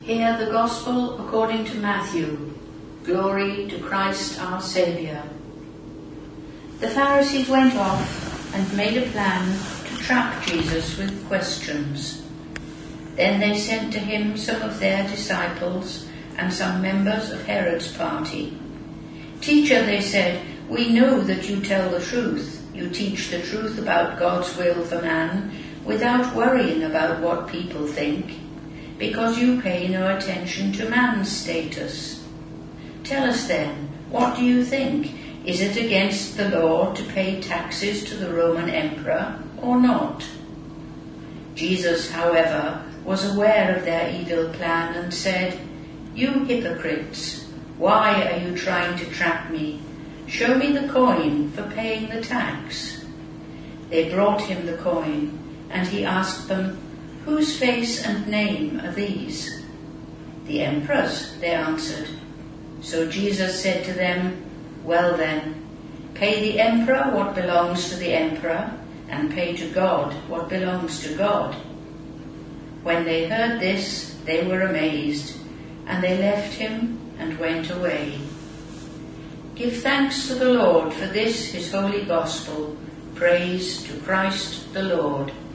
Hear the Gospel according to Matthew. Glory to Christ our Saviour. The Pharisees went off and made a plan to trap Jesus with questions. Then they sent to him some of their disciples and some members of Herod's party. "Teacher," they said, "we know that you tell the truth. You teach the truth about God's will for man without worrying about what people think, because you pay no attention to man's status. Tell us then, what do you think? Is it against the law to pay taxes to the Roman emperor or not?" Jesus, however, was aware of their evil plan and said, "You hypocrites, why are you trying to trap me? Show me the coin for paying the tax." They brought him the coin, and he asked them, "Whose face and name are these?" "The emperor's," they answered. So Jesus said to them, "Well then, pay the emperor what belongs to the emperor, and pay to God what belongs to God." When they heard this, they were amazed, and they left him and went away. Give thanks to the Lord for this his holy gospel. Praise to Christ the Lord.